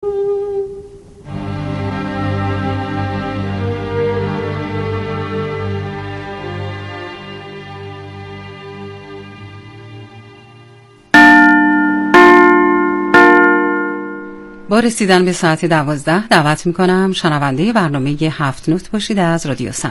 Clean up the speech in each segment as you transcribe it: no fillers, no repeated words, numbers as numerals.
با رسیدن به ساعت 12 دعوت میکنم شنونده برنامه 7 نوت باشید از رادیو سبا.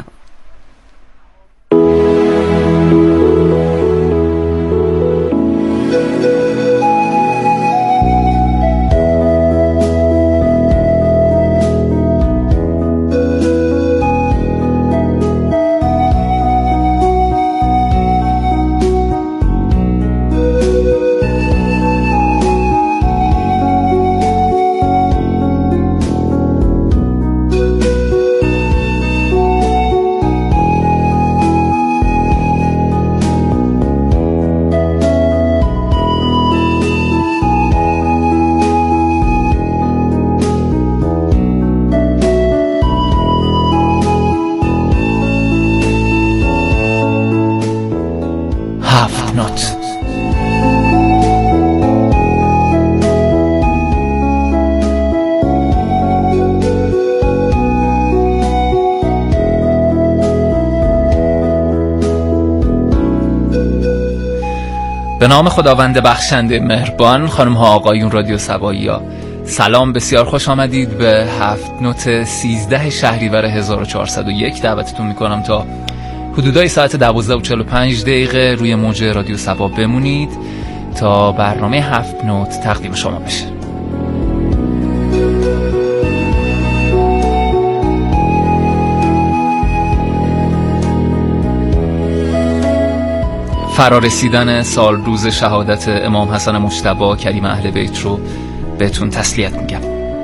به نام خداوند بخشنده مهربان. خانم ها آقایون رادیو سبایی‌ها، سلام، بسیار خوش آمدید به 7 نوت 13 شهریور 1401. دعوتتون میکنم تا حدودای ساعت 12:45 روی موج رادیو سبا بمونید تا برنامه 7 نوت تقدیم شما بشه. فرارسیدن سال روز شهادت امام حسن مجتبی کریم اهل بیت رو بهتون تسلیت میگم.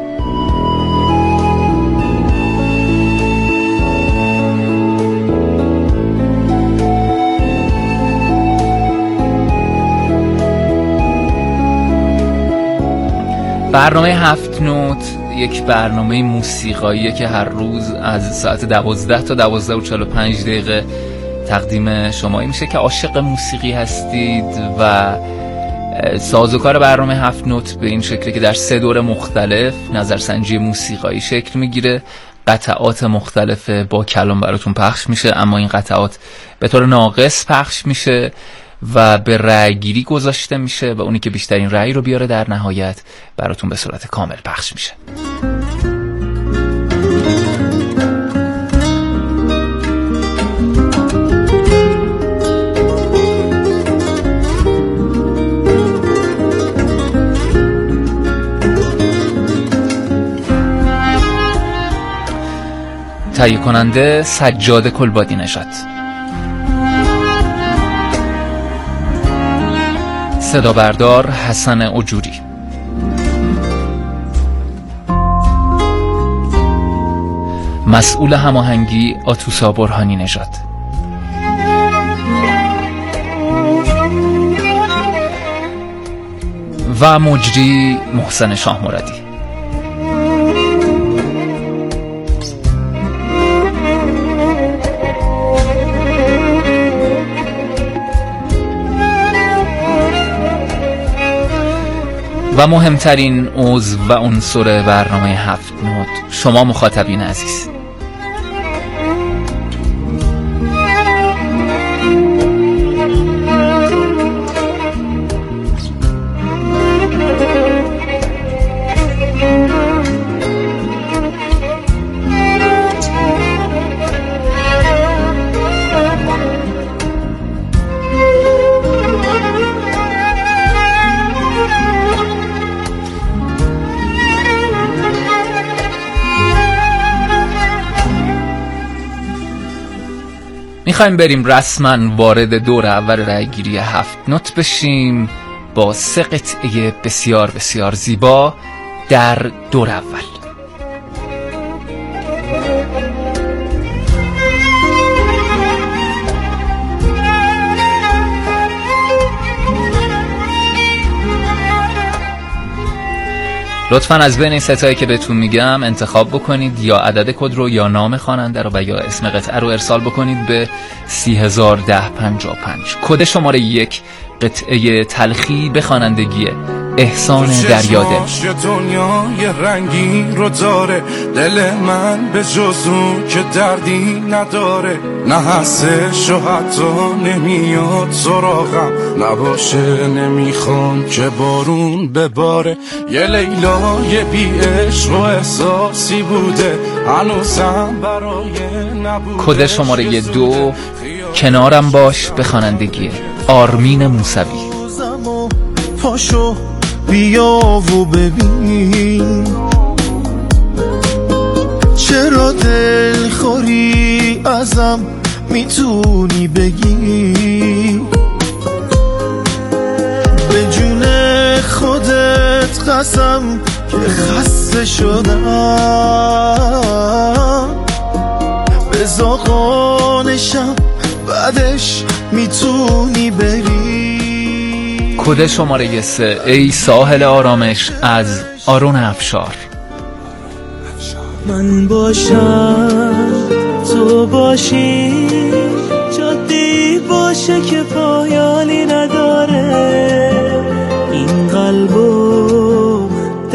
برنامه 7 نوت یک برنامه موسیقاییه که هر روز از ساعت 12 تا 12:45 تقدیم شمایی میشه که عاشق موسیقی هستید و سازوکار برنامه 7 نوت به این شکلی که در 3 دور مختلف نظرسنجی موسیقایی شکل میگیره. قطعات مختلف با کلام براتون پخش میشه، اما این قطعات به طور ناقص پخش میشه و به رأی گیری گذاشته میشه و اونی که بیشترین رأی رو بیاره در نهایت براتون به صورت کامل پخش میشه. تهیه کننده سجاد کلبادی نژاد، صدا بردار حسن اجوری، مسئول هماهنگی آتوسا برهانی نژاد، و مجری محسن شاه مرادی. و مهمترین عضو و عنصر برنامه 7 نوت، شما مخاطبین عزیز. میخوایم بریم رسما وارد دور اول رأیگیری 7 نوت بشیم با 3 قطعه بسیار بسیار زیبا در دور اول. لطفاً از بین این ستایی که بهتون میگم انتخاب بکنید، یا عدد کد رو یا نام خواننده رو و یا اسم قطعه رو ارسال بکنید به 301055. کد شماره 1 قطعه تلخی به خوانندگی احسان دریادل. دنیای رنگین رو داره دل من به جز اون که دردی نداره، نه هستش و حتی نمیاد سراغم نباشه، نمیخوام که بارون بباره. یه لیلای بی عشق و احساسی بوده هنوزم برای نبوده. کد شماره 2 کنارم باش به خوانندگی آرمین موسوی. پاشو بیا و ببین چرا دل خوری ازم میتونی بگی، به جون خودت قسم که خسته شدم، به زاغانشم بعدش میتونی بری. کد شماره 3 ای ساحل آرامش از آرون افشار. من باشم تو باشی، جادی باشه که پایانی نداره، این قلبو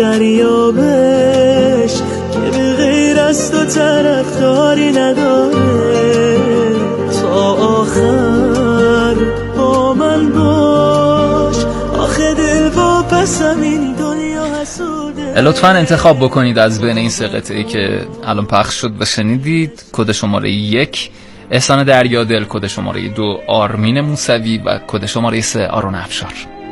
دریابش که به غیر از تو طرفداری نداره، تا آخر با من باش، آخه دل با پسم این دنیا حسوده. لطفاً انتخاب بکنید از بین این 3 قطعه‌ای که الان پخش شد و شنیدید. کد شماره 1 احسان دریادل، کد شماره 2 آرمین موسوی و کد شماره 3 آرون افشار.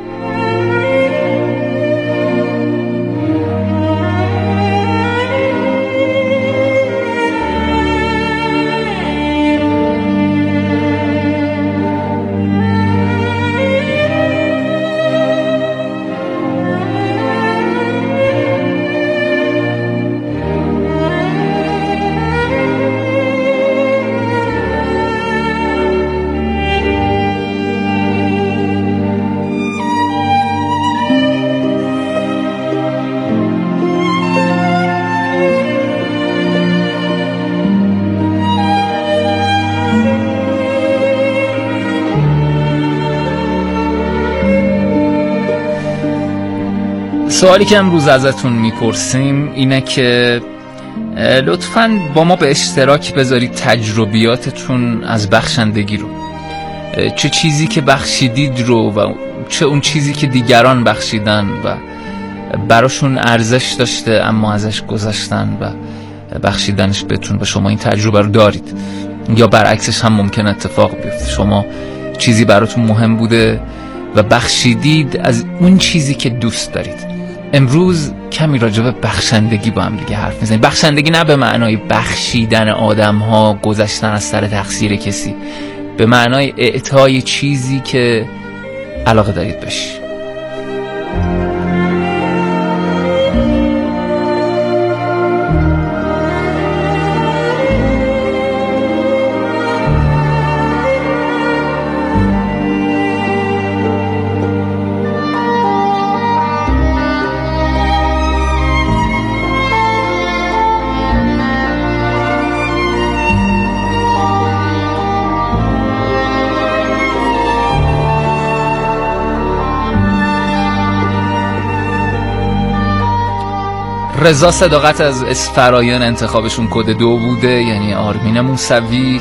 سوالی که امروز ازتون میپرسیم اینه که لطفاً با ما به اشتراک بذارید تجربیاتتون از بخشندگی رو، چه چیزی که بخشیدید رو و چه اون چیزی که دیگران بخشیدن و براشون ارزش داشته اما ازش گذشتن و بخشیدنش بهتون و شما این تجربه رو دارید، یا برعکسش هم ممکن اتفاق بیفته شما چیزی براتون مهم بوده و بخشیدید از اون چیزی که دوست دارید. امروز کمی راجع به بخشندگی با هم دیگه حرف میزنیم. بخشندگی نه به معنای بخشیدن آدم ها، گذشتن از سر تقصیر کسی، به معنای اعطای چیزی که علاقه دارید بهش. رضا صداقت از اسفرایان انتخابشون کد 2 بوده، یعنی آرمین موسوی.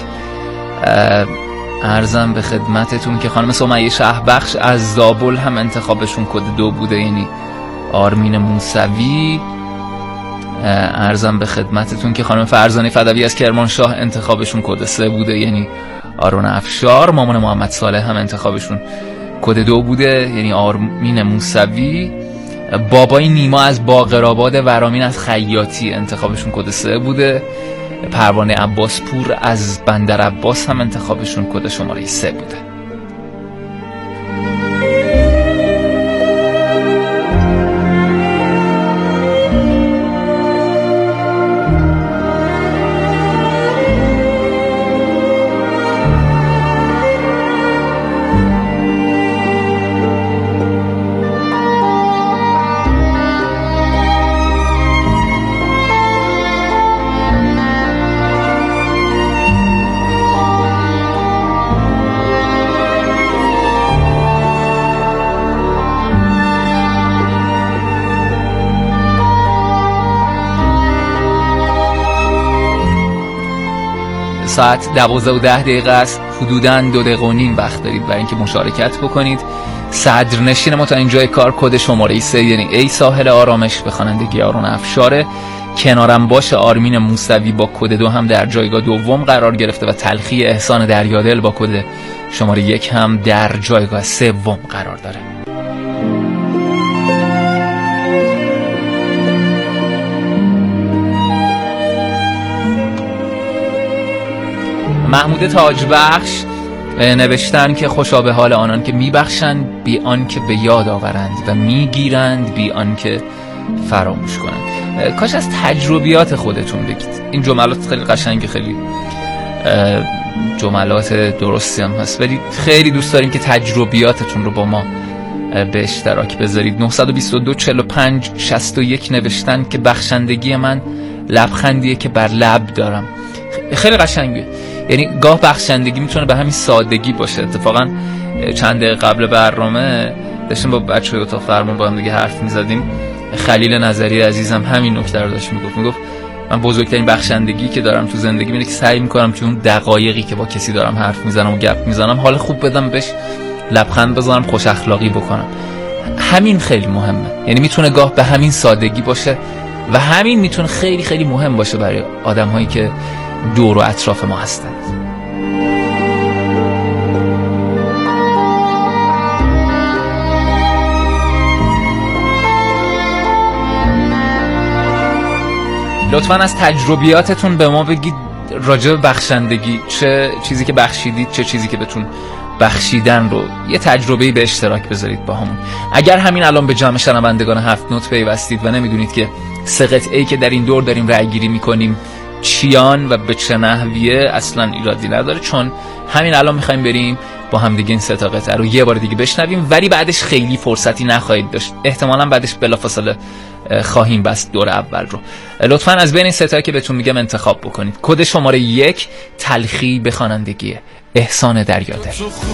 عرضم به خدمتتون که خانم سمیه شهبخش از زابل هم انتخابشون کد 2 بوده، یعنی آرمین موسوی. عرضم به خدمتتون که خانم فرزانه فدوی از کرمانشاه انتخابشون کد 3 بوده، یعنی آرون افشار. مامان محمد صالح هم انتخابشون کد 2 بوده، یعنی آرمین موسوی. بابای نیما از باقرآباد، ورامین از خیاطی انتخابشون کد 3 بوده. پروانه عباس پور از بندر عباس هم انتخابشون کد شماره 3 بوده. ساعت 12:10 است. حدوداً 2 دقیقه و نیم وقت دارید برای اینکه مشارکت بکنید. صدرنشین ما تا اینجای کار کد شماره 3 یعنی ای ساحل آرامش به خوانندگی آرون افشاره. کنارم باشه آرمین موسوی با کد 2 هم در جایگاه دوم قرار گرفته و تلخی احسان دریادل با کد شماره 1 هم در جایگاه سوم قرار داره. محمود تاجبخش نوشتن که خوشا به حال آنان که میبخشند بی آن که به یاد آورند و میگیرند بی آن که فراموش کنند. کاش از تجربیات خودتون بگید. این جملات خیلی قشنگه، خیلی جملات درستی هم هست، ولی خیلی دوست داریم که تجربیاتتون رو با ما به اشتراک بذارید. 922 45 61 نوشتن که بخشندگی من لبخندیه که بر لب دارم. خیلی قشنگه، یعنی گاه بخشندگی میتونه به همین سادگی باشه. اتفاقا چند دقیقه قبل برنامه داشتیم با بچه‌های اتاق فرمان با هم دیگه حرف میزدیم. خلیل نظری عزیزم همین نکته رو داشت میگفت من بزرگترین بخشندگی که دارم تو زندگی اینه که سعی میکنم تو اون دقایقی که با کسی دارم حرف میزنم و گپ میزنم حال خوب بدم بهش، لبخند بزنم، خوش اخلاقی بکنم. همین خیلی مهمه، یعنی میتونه گاه به همین سادگی باشه و همین میتونه خیلی خیلی مهم باشه برای آدم‌هایی که دور و اطراف ما هستند. لطفاً از تجربیاتتون به ما بگید راجع به بخشندگی، چه چیزی که بخشیدید، چه چیزی که بهتون بخشیدن رو یه تجربه‌ای به اشتراک بذارید با همون. اگر همین الان به جمع شنوندگان 7 نوت پیوستید و نمیدونید که 3 قطعه‌ای که در این دور داریم رأی گیری می‌کنیم چیان و به چه نحویه، اصلا ایرادی نداره، چون همین الان می‌خوایم بریم با هم دیگه این 3 تا قطعه رو یه بار دیگه بشنویم، ولی بعدش خیلی فرصتی نخواهید داشت. احتمالاً بعدش بلافاصله خواهیم بست دور اول رو. لطفاً از بین این 3 تا که بهتون میگم انتخاب بکنید. کد شماره 1 تلخی به خوانندگی احسان دریادل.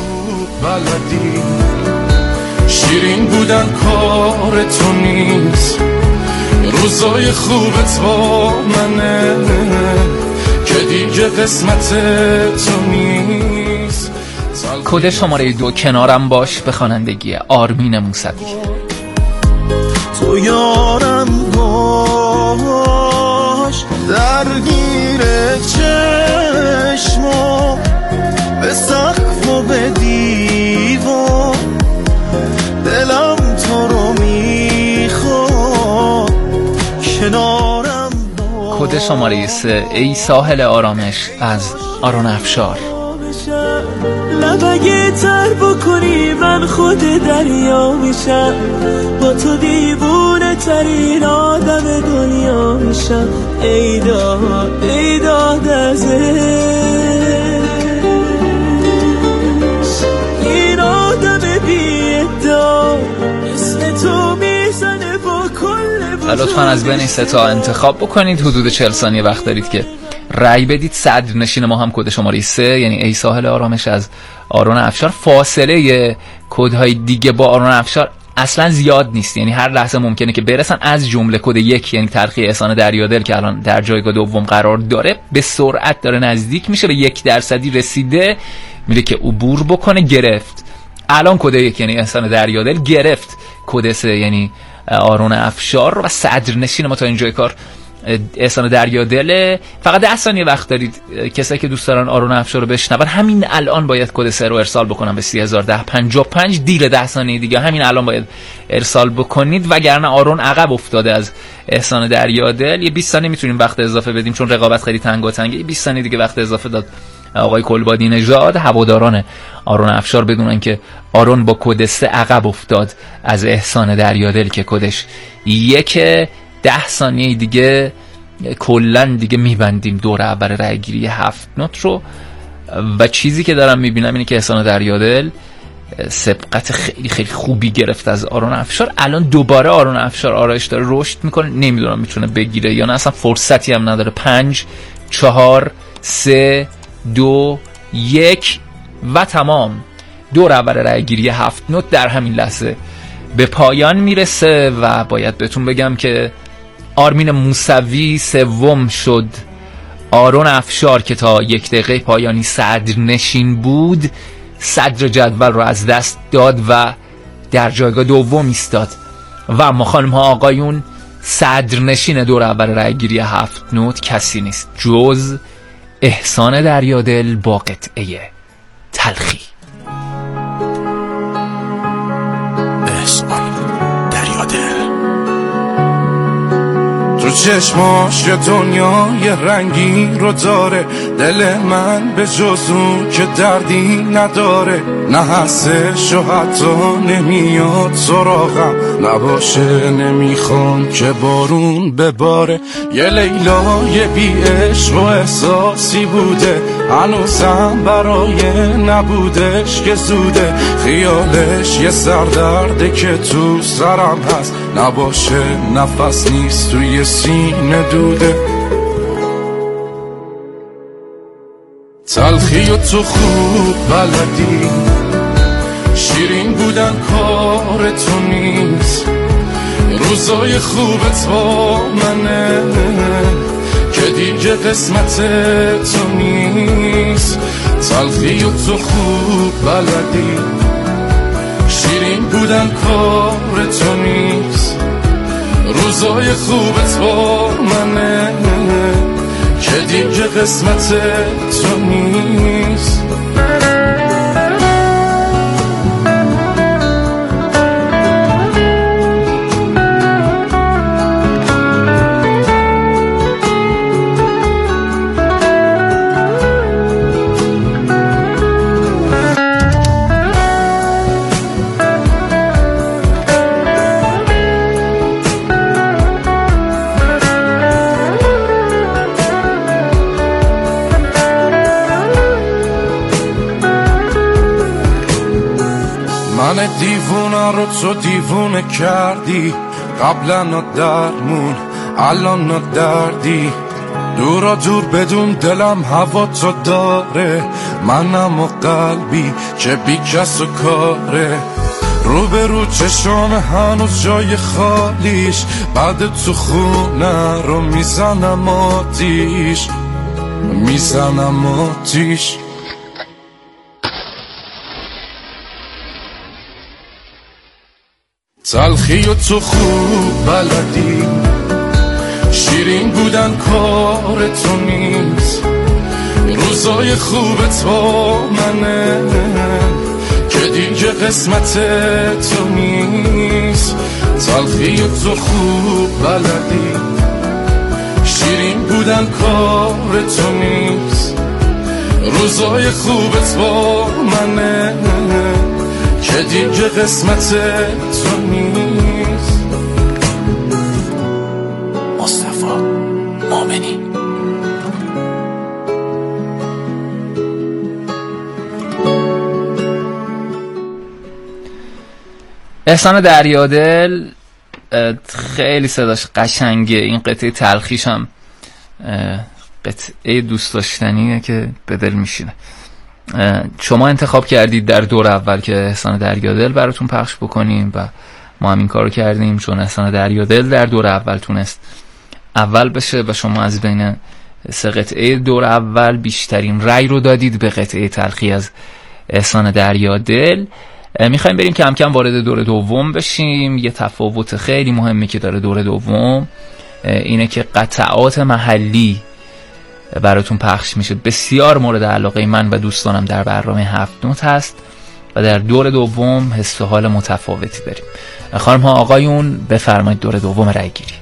شیرین بودن کار تو نیست، روزای خوبت با منه که دیگه قسمت تو نیست. کد شماره 2 کنارم باش به خوانندگی آرمین موسوی. تو یارم باش درگیر چشما، به سقف و به دیوار دلم تو رو میخواد کنارم باش. کد شماره 3 ای ساحل آرامش از آرون افشار. لبگه تر بکنی من خود دریا میشم، با تو دیوونه ترین آدم دنیا میشم. ای داد ازش این آدم بی ادعا اسم تو میزنه با کل بزرگ. لطفاً از بین این 3 تا انتخاب بکنید. حدود 40 ثانیه وقت دارید که رأی بدید. صدرنشین ما هم کد شماره 3 یعنی ای ساحل آرامش از آرون افشار. فاصله کدهای دیگه با آرون افشار اصلا زیاد نیست، یعنی هر لحظه ممکنه که برسن، از جمله کد 1 یعنی تلخی احسان دریادل که الان در جایگاه دوم قرار داره به سرعت داره نزدیک میشه به 1% رسیده، میره که عبور بکنه. گرفت الان کد 1 یعنی احسان دریادل، گرفت کد 3 یعنی آرون افشار و صدرنشین ما تا اینجای کار احسان دریادل. فقط 10 ثانیه وقت دارید. کسایی که دوست دارن آرون افشار رو بشنون همین الان باید کد 3 رو ارسال بکنن به 301055. دیر 10 ثانیه دیگه همین الان باید ارسال بکنید، وگرنه آرون عقب افتاده از احسان دریادل. یه 20 ثانیه میتونیم وقت اضافه بدیم چون رقابت خیلی تنگاتنگه. یه 20 ثانیه دیگه وقت اضافه داد آقای کلبادی نژاد. هواداران آرون افشار بدونن که آرون با کد 3 عقب افتاد از احسان دریادل که کدش 1. 10 ثانیه دیگه کلن دیگه میبندیم دور اول رأیگیری 7 نوت رو و چیزی که دارم میبینم اینه که احسان دریادل سبقت خیلی خیلی خوبی گرفت از آرون افشار. الان دوباره آرون افشار آرایش داره رشد میکنه، نمیدونم میتونه بگیره یا نه، اصلا فرصتی هم نداره. 5 4 3 2 1 و تمام. دور اول رأیگیری 7 نوت در همین لحظه به پایان میرسه و باید بهتون بگم که آرمین موسوی سوم شد، آرون افشار که تا 1 دقیقه پایانی صدر نشین بود صدر جدول رو از دست داد و در جایگاه دوم ایستاد و اما خانم ها آقایون صدر نشین دور اول رأیگیری 7 نوت کسی نیست جز احسان دریادل با قطعه تلخی. احسان دریادل تو چشماش یه دنیای رنگین رو داره، دل من به جز اون که دردی نداره، نه هستش و حتی نمیاد سراغم، نباشه نمیخوام که بارون بباره. یه لیلای بی عشق و احساسی بوده، هنوزم برای نبودش که زوده، خیالش یه سردرده که تو سرم هست، نباشه نفس نیست توی سینه دوده. تلخی و تو خوب بلدی، شیرین بودن کار تو نیست، روزای خوبت با منه که دیگه قسمت تو نیست. تلخی و تو خوب بلدی، شیرین بودن کار تو نیست، روزای خوبت با منه که دیگه قسمت تو نیست. من دیوونه رو تو دیوونه کردی، قبلا درمون الان دردی، دورا دور بدون دلم هوا تو داره، منم و قلبی که بی کس و کاره، رو به رو چشام هنوز جای خالیش، بعد تو خونه رو میزنم آتیش، میزنم آتیش. تلخی و تو خوب بلدی، شیرین بودن کار تو نیست، روزای خوبت با منه که دیگه قسمت تو نیست. تلخی و تو خوب بلدی، شیرین بودن کار تو نیست، روزای خوبت با منه که دیگه قسمت تو نیست. مصطفی مومنی. احسان دریادل خیلی صداش قشنگه، این قطعه تلخیش هم قطعه دوست داشتنیه که به دل میشینه. شما انتخاب کردید در دور اول که احسان دریادل براتون پخش بکنیم و ما هم این کارو کردیم، چون احسان دریادل در دور اول تونست اول بشه و شما از بین 3 قطعه دور اول بیشترین رأی رو دادید به قطعه تلخی از احسان دریادل. میخوایم بریم کم کم وارد دور دوم بشیم. یه تفاوت خیلی مهمی که داره دور دوم اینه که قطعات محلی براتون پخش میشه، بسیار مورد علاقه من و دوستانم در برنامه 7 نوت هست و در دور دوم حس و حال متفاوتی داریم. خانم ها آقایون بفرمایید دور دوم رأی گیری.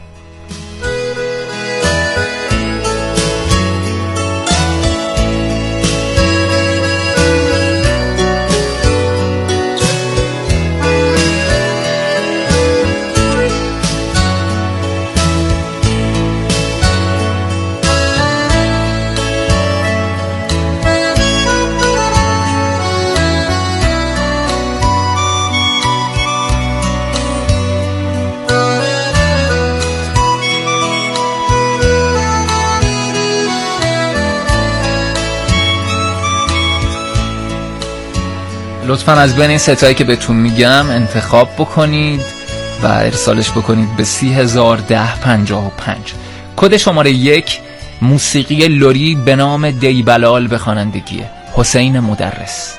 لطفاً از بین این ستایی که بهتون میگم انتخاب بکنید و ارسالش بکنید به 30,01055. کد شماره 1 موسیقی لری به نام دیبلال به خوانندگی حسین مدرس.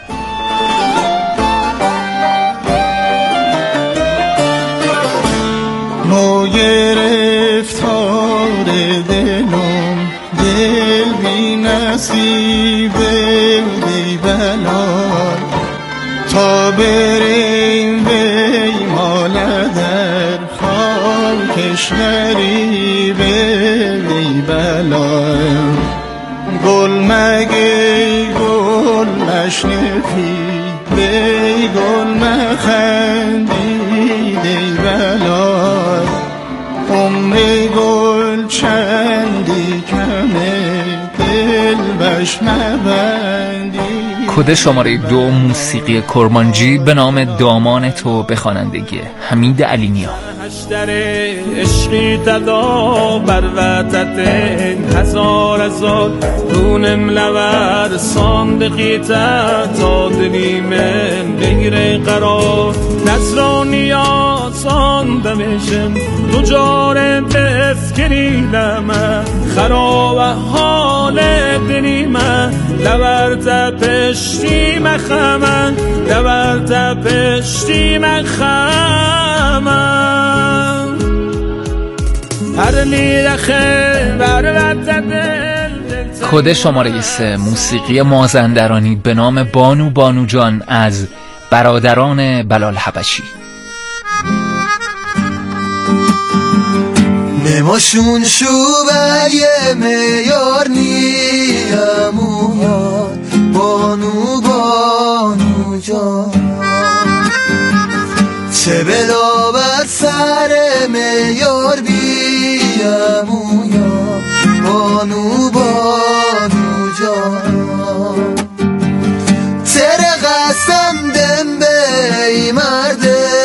نو گرفتار دلم دل بی نصیب دیبلال تا بریم بیمال در خاکش غریب دیبلال گل مگی گل نشنفی بی گل مخندی دیبلال عمر گل چندی کمه دل بش مبندی. کد شماره 2 موسیقی کرمانجی به نام دامان تو به خوانندگی حمید علی‌نیا. هشتر عشقی تدا بر وطت هزار هزار دونم لور صندقی تا دلی من بگیره قرار نصرانیا صندمشم دو جار تذکری لمه خراب حال دلی من لور تپشتی مخمن لور تپشتی مخمن کد شماره 3 موسیقی مازندرانی به نام بانو بانو جان از برادران بلال حبشی. نماشون شو برگه میار نیمون بانو بانو جان چه بلا بر سر میار بیمویا بانو بانو جان تر قسم دم بی مرد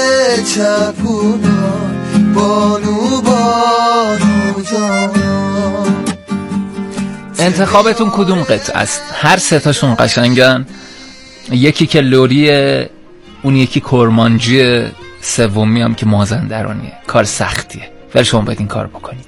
چپونا بانو بانو جان. انتخابتون کدوم قطعه است؟ هر سه تاشون قشنگن، یکی که لوریه، اون یکی کرمانجیه، سومی هم که مازندرانیه. کار سختیه ولی شما باید این کار بکنید.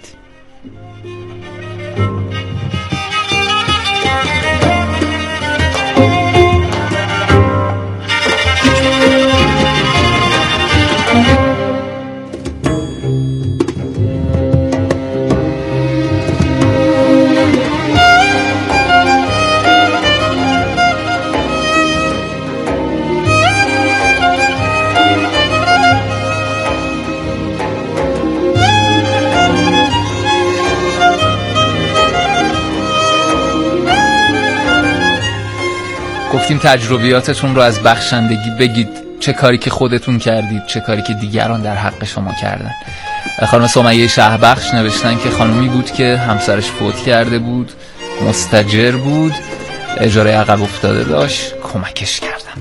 گفتیم تجربیاتتون رو از بخشندگی بگید، چه کاری که خودتون کردید، چه کاری که دیگران در حق شما کردن. خانم سمیه شهبخش نوشتن که خانمی بود که همسرش فوت کرده بود، مستاجر بود، اجاره عقب افتاده داشت، کمکش کردم.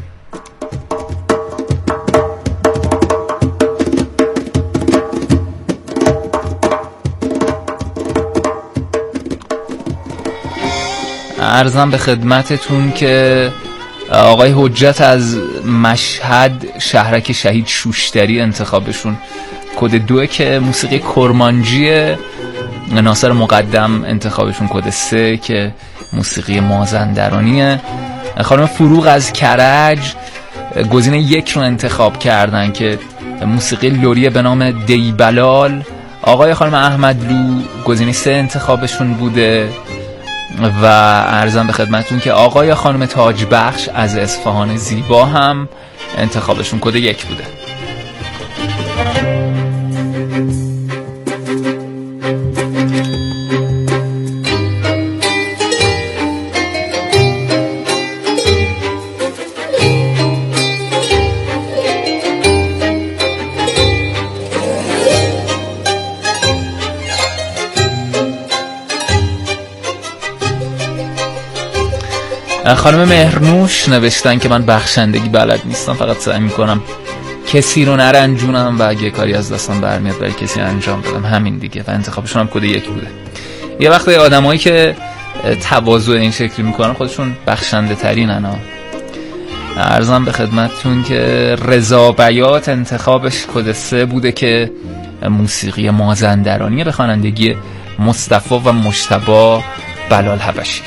عرضم به خدمتتون که آقای حجت از مشهد شهرک شهید شوشتری انتخابشون کد 2 که موسیقی کرمانجیه. ناصر مقدم انتخابشون کد 3 که موسیقی مازندرانیه. خانم فروغ از کرج گزینه 1 رو انتخاب کردن که موسیقی لوریه به نام دیبلال. آقای خانم احمدلو گزینه 3 انتخابشون بوده و عرضم به خدمتون که آقای خانم تاجبخش از اصفهان زیبا هم انتخابشون کد 1 بوده. خانم مهرنوش نوشتن که من بخشندگی بلد نیستم، فقط سعی میکنم کسی رو نرنجونم و اگه کاری از دستم برمیاد برای کسی انجام بدم، همین دیگه. و انتخابشون هم کد 1 بوده. یه وقتی آدمایی که تواضع این شکلی میکنن خودشون بخشنده ترینن ها. عرضم به خدمتتون که رضا بیات انتخابش کد 3 بوده که موسیقی مازندرانی به خوانندگی مصطفی و مجتبی بلال حبشی.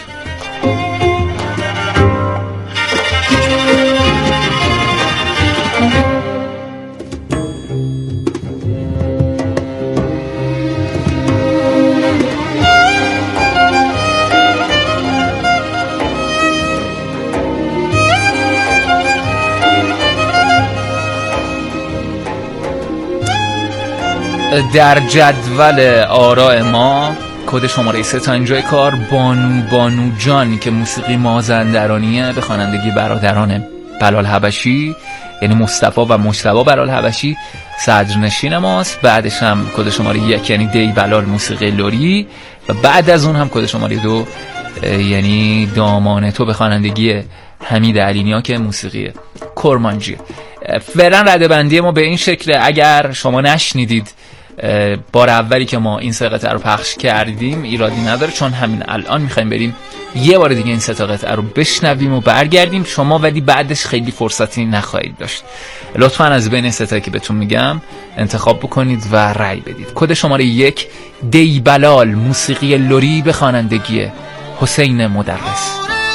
در جدول آراء ما کد شماره 3 تا اینجای کار بانو جان که موسیقی مازندرانیه به خوانندگی برادران بلال حبشی، یعنی مصطفی و مجتبی بلال حبشی صدرنشین ماست. بعدش هم کد شماره 1 یعنی دی بلال موسیقی لری و بعد از اون هم کد شماره 2 یعنی دامان تو به خوانندگی حمید علی که موسیقی کرمانجیه. فعلا ردبندی ما به این شکله. اگر شما نشنیدید بار اولی که ما این سه قطعه رو پخش کردیم ایرادی نداره، چون همین الان میخوایم بریم یه بار دیگه این سه تا قطعه رو بشنویم و برگردیم. شما ولی بعدش خیلی فرصتی نخواهید داشت. لطفاً از بین سه تا که بهتون میگم انتخاب بکنید و رأی بدید. کد شماره 1 دی بلال موسیقی لری به خوانندگی حسین مدرس.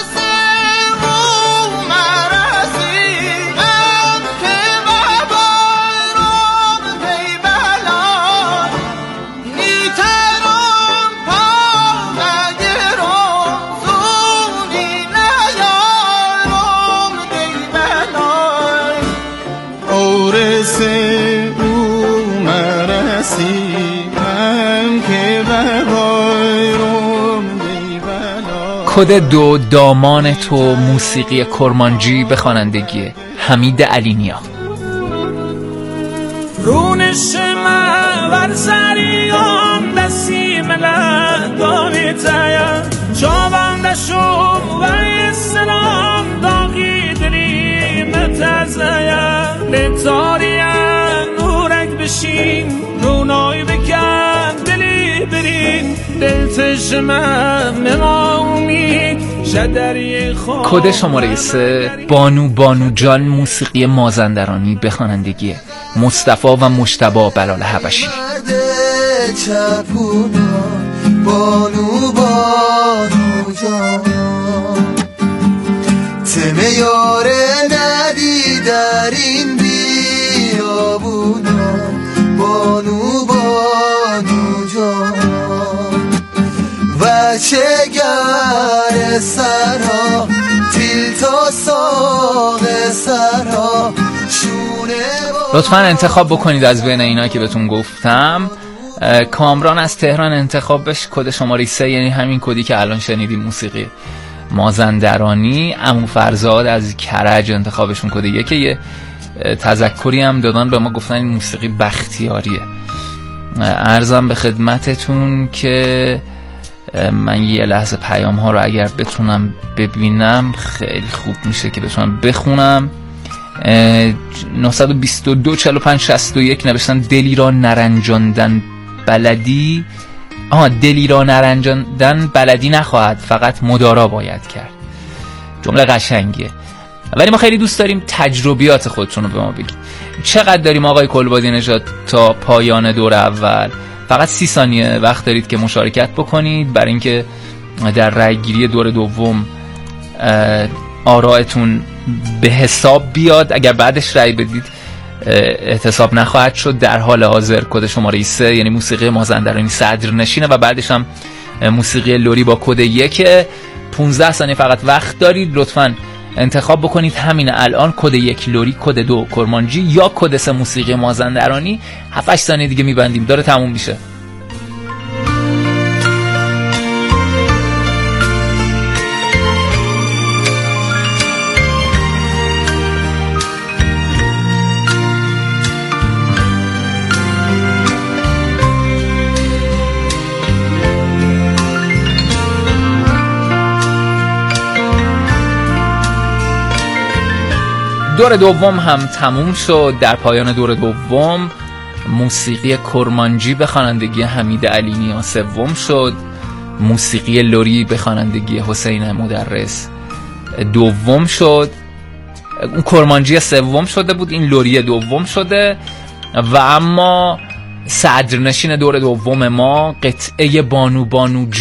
کد 2 دامان تو موسیقی کرمانجی به خوانندگی حمید علی نیا. رونش من بر سریان دستی ملت دامی تایم شابم دشوم و اسلام داغی دلی متزایم لطاریم نورک بشین رونای بکن دلی برین دلتش من ممامید شدری خواه. کد شماره 3 بانو جان موسیقی مازندرانی به خوانندگی مصطفی و مجتبی بلال حبشی. بانو جان تمه یاره ندی در این بیابونا بانو جان و چگر سرها تیل تا ساق سرها شونه. لطفاً انتخاب بکنید از بین اینا که بهتون گفتم. کامران از تهران انتخابش کد شماره 3 یعنی همین کدی که الان شنیدیم موسیقی مازندرانی. عمو فرزاد از کرج انتخابشون کد 1. یه تذکری هم دادن به ما گفتن این موسیقی بختیاریه. عرضم به خدمتتون که من یه لحظه پیام ها رو اگر بتونم ببینم خیلی خوب میشه که بتونم بخونم. 922 45 61 نوشتن دلی را نرنجاندن بلدی دلی را نرنجاندن بلدی نخواهد، فقط مدارا باید کرد. جمله قشنگیه، ولی ما خیلی دوست داریم تجربیات خودتون رو به ما بگید. چقدر داریم آقای کلبادی نژاد تا پایان دور اول؟ فقط 30 ثانیه وقت دارید که مشارکت بکنید برای اینکه در رأی گیری دور دوم آرائتون به حساب بیاد. اگر بعدش رأی بدید احتساب نخواهد شد. در حال حاضر کد شماره 3 یعنی موسیقی مازندرانی صدرنشینه و بعدش هم موسیقی لری با کد 1. 15 ثانیه فقط وقت دارید. لطفاً انتخاب بکنید همین الان کد 1 لری، کد 2 کرمانجی یا کد 3 موسیقی مازندرانی. 7-8 ثانیه دیگه میبندیم، داره تموم میشه. دور دوم هم تموم شد. در پایان دور دوم موسیقی کرمانجی به خوانندگی حمید علی نیا سوم شد. موسیقی لری به خوانندگی حسین مدرس دوم شد. اون کرمانجی سوم شده بود، این لری دوم شده. و اما صدرنشین دور دوم ما، قطعه بانو بانو